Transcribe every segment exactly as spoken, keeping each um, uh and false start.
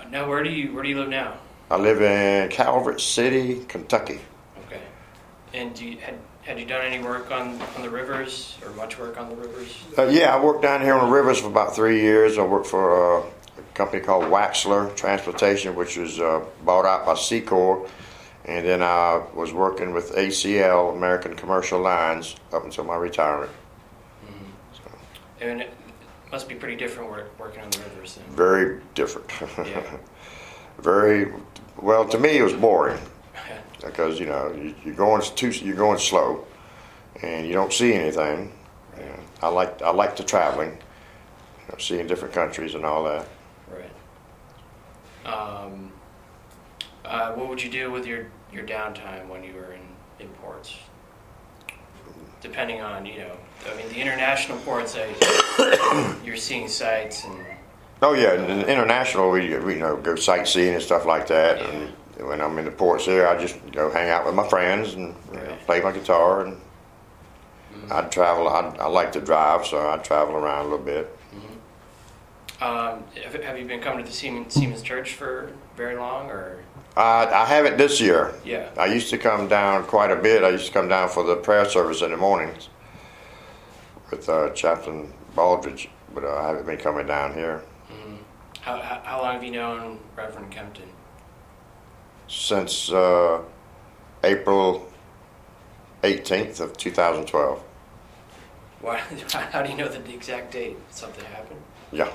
Now, where do you where do you live now? I live in Calvert City, Kentucky. Okay. And do you, had had you done any work on, on the rivers or much work on the rivers? Uh, yeah, I worked down here on the rivers for about three years. I worked for uh, a company called Waxler Transportation, which was uh, bought out by Secor. And then I was working with A C L, American Commercial Lines, up until my retirement. Mm-hmm. So. And it must be pretty different work, working on the rivers then. Very different. Yeah. Very, well, to me it was boring. Because, you know, you, you're going too, you're going slow, and you don't see anything. Right. You know, I like I like the traveling, you know, seeing different countries and all that. Right. Um, uh, what would you do with your, your downtime when you were in, in ports? Depending on, you know, I mean, the international ports, I, you're seeing sights and. Oh yeah, and international, we, we you know go sightseeing and stuff like that. Yeah. And when I'm in the ports here, I just go hang out with my friends and you know, Right. play my guitar. And Mm-hmm. I'd travel. I'd, I like to drive, so I'd travel around a little bit. Mm-hmm. Um, have, have you been coming to the Siemens, Siemens Church for very long, or? Uh, I haven't this year. Yeah. I used to come down quite a bit. I used to come down for the prayer service in the mornings with uh, Chaplain Baldridge, but uh, I haven't been coming down here Mm-hmm. How, how how long have you known Reverend Kempton? since uh, April eighteenth of two thousand twelve. Why? How do you know the exact date? Something happened? Yeah.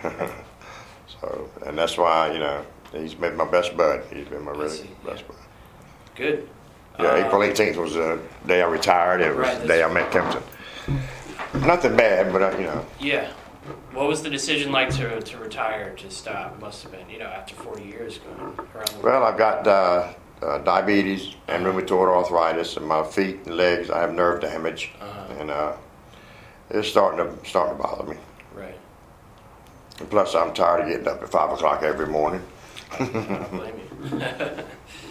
So, and that's why, you know, he's been my best bud. He's been my I really see, best yeah. bud. Good. Yeah, Uh, April eighteenth was the day I retired. It was Right, the day I that's- met Kempton. Nothing bad, but, uh, you know, Yeah. What was the decision like to, to retire, to stop? Must have been, you know, after forty years going around the world. well, I've got uh, uh, diabetes and rheumatoid arthritis in my feet and legs. I have nerve damage, Uh-huh. and uh, it's starting to starting to bother me. Right. And plus, I'm tired of getting up at five o'clock every morning. I don't blame you.